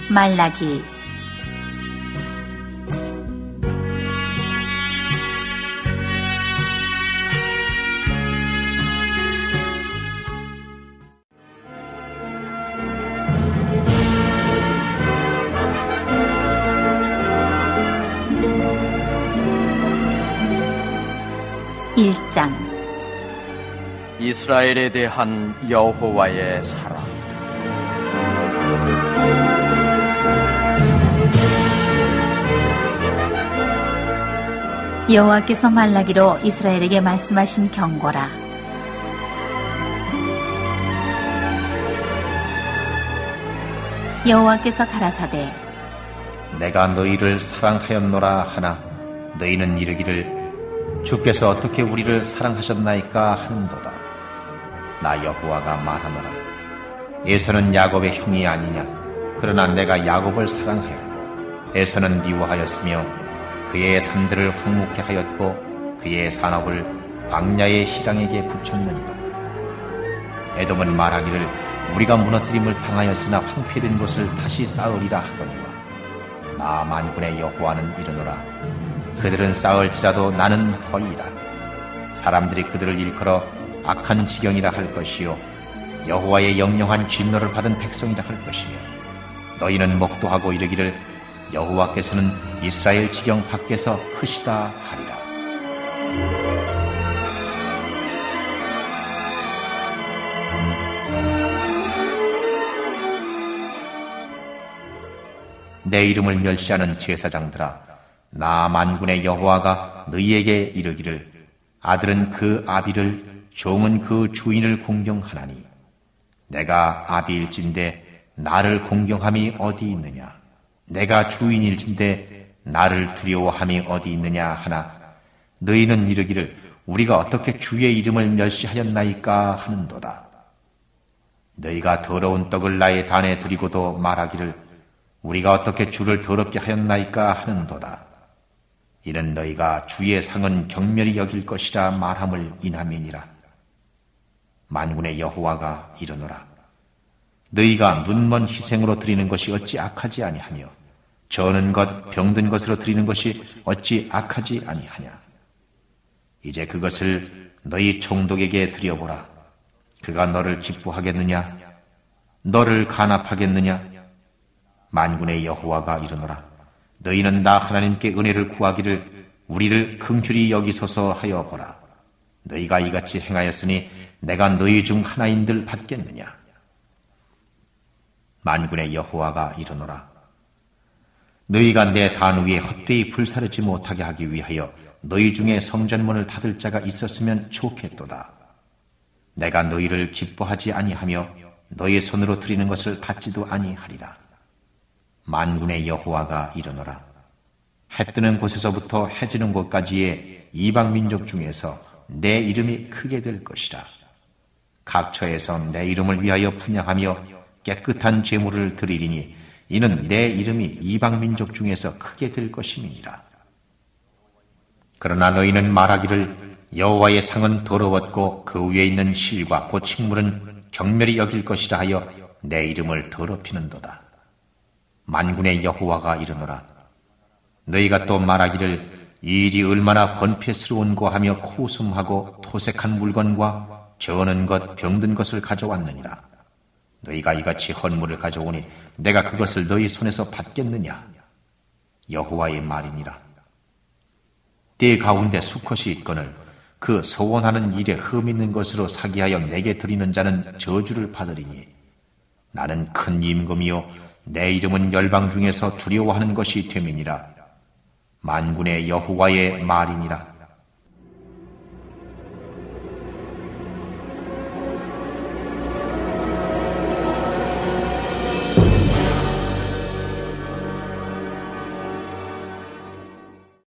말라기 1장 이스라엘에 대한 여호와의 사랑. 여호와께서 말라기로 이스라엘에게 말씀하신 경고라. 여호와께서 가라사대 내가 너희를 사랑하였노라 하나 너희는 이르기를 주께서 어떻게 우리를 사랑하셨나이까 하는도다. 나 여호와가 말하노라. 에서는 야곱의 형이 아니냐. 그러나 내가 야곱을 사랑하였고 에서는 미워하였으며 그의 산들을 황무케 하였고 그의 산업을 광야의 시랑에게 붙였느니라. 에돔은 말하기를 우리가 무너뜨림을 당하였으나 황폐된 곳을 다시 쌓으리라 하거니와 나 만군의 여호와는 이르노라. 그들은 쌓을지라도 나는 헐리라. 사람들이 그들을 일컬어 악한 지경이라 할 것이요 여호와의 영영한 진노를 받은 백성이라 할 것이며 너희는 목도하고 이르기를 여호와께서는 이스라엘 지경 밖에서 크시다 하리라. 내 이름을 멸시하는 제사장들아, 나 만군의 여호와가 너희에게 이르기를 아들은 그 아비를 종은 그 주인을 공경하나니 내가 아비일진데 나를 공경함이 어디 있느냐. 내가 주인일진데 나를 두려워함이 어디 있느냐 하나 너희는 이르기를 우리가 어떻게 주의 이름을 멸시하였나이까 하는도다. 너희가 더러운 떡을 나의 단에 드리고도 말하기를 우리가 어떻게 주를 더럽게 하였나이까 하는도다. 이는 너희가 주의 상은 경멸히 여길 것이라 말함을 인함이니라. 만군의 여호와가 이르노라. 너희가 눈먼 희생으로 드리는 것이 어찌 악하지 아니하며 저는 것 병든 것으로 드리는 것이 어찌 악하지 아니하냐. 이제 그것을 너희 총독에게 드려보라. 그가 너를 기뻐하겠느냐? 너를 간합하겠느냐? 만군의 여호와가 이르노라. 너희는 나 하나님께 은혜를 구하기를 우리를 긍휼히 여기소서 하여 보라. 너희가 이같이 행하였으니 내가 너희 중 하나인들 받겠느냐. 만군의 여호와가 이르노라. 너희가 내 단 위에 헛되이 불사르지 못하게 하기 위하여 너희 중에 성전문을 닫을 자가 있었으면 좋겠도다. 내가 너희를 기뻐하지 아니하며 너희 손으로 드리는 것을 받지도 아니하리라. 만군의 여호와가 이르노라. 해 뜨는 곳에서부터 해 지는 곳까지의 이방 민족 중에서 내 이름이 크게 될 것이라. 각처에서 내 이름을 위하여 분향하며 깨끗한 제물을 드리리니 이는 내 이름이 이방 민족 중에서 크게 될 것임이니라. 그러나 너희는 말하기를 여호와의 상은 더러웠고 그 위에 있는 실과 고칙물은 경멸히 여길 것이라 하여 내 이름을 더럽히는도다. 만군의 여호와가 이르노라. 너희가 또 말하기를 이 일이 얼마나 번폐스러운고 하며 코숨하고 토색한 물건과 저는 것 병든 것을 가져왔느니라. 너희가 이같이 헌물을 가져오니 내가 그것을 너희 손에서 받겠느냐. 여호와의 말이니라. 때 가운데 수컷이 있거늘 그 소원하는 일에 흠 있는 것으로 사기하여 내게 드리는 자는 저주를 받으리니 나는 큰 임금이요 내 이름은 열방 중에서 두려워하는 것이 됨이니라. 만군의 여호와의 말이니라.